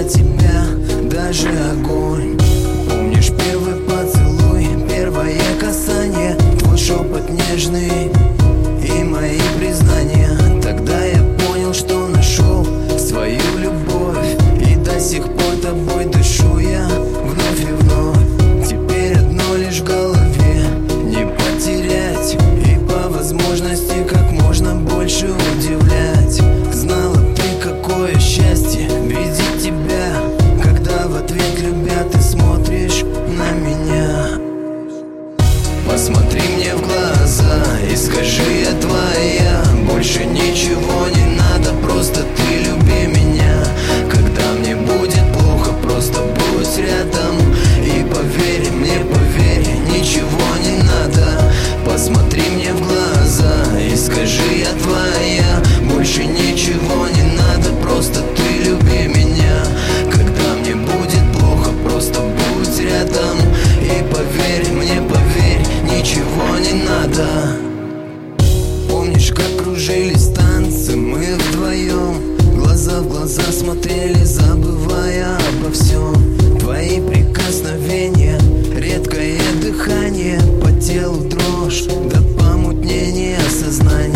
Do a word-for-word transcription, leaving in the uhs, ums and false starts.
для тебя даже огонь. Помнишь первый поцелуй, первое касание, твой шепот нежный и мои признания. Тогда я понял, что нашел свою любовь, и до сих пор тобой дышу я вновь и вновь. Теперь одно лишь в голове — не потерять, и по возможности как можно больше удивлять. Знала ты, какое счастье видеть тебя, когда в ответ любя ты смотришь на меня. Посмотри мне в глаза и скажи: я твоя, больше ничего не надо, просто ты люби меня. Когда мне будет плохо, просто будь рядом, и поверь мне, поверь, ничего не надо. Посмотри мне в глаза и скажи: я твоя, больше ничего не надо, просто ты люби меня. Когда мне будет плохо, просто будь рядом, и поверь мне, поверь, ничего не надо. Помнишь, как кружились танцы мы вдвоем, глаза в глаза смотрели, забывая обо всем. Твои прикосновения, редкое дыхание, по телу дрожь до помутнения сознания.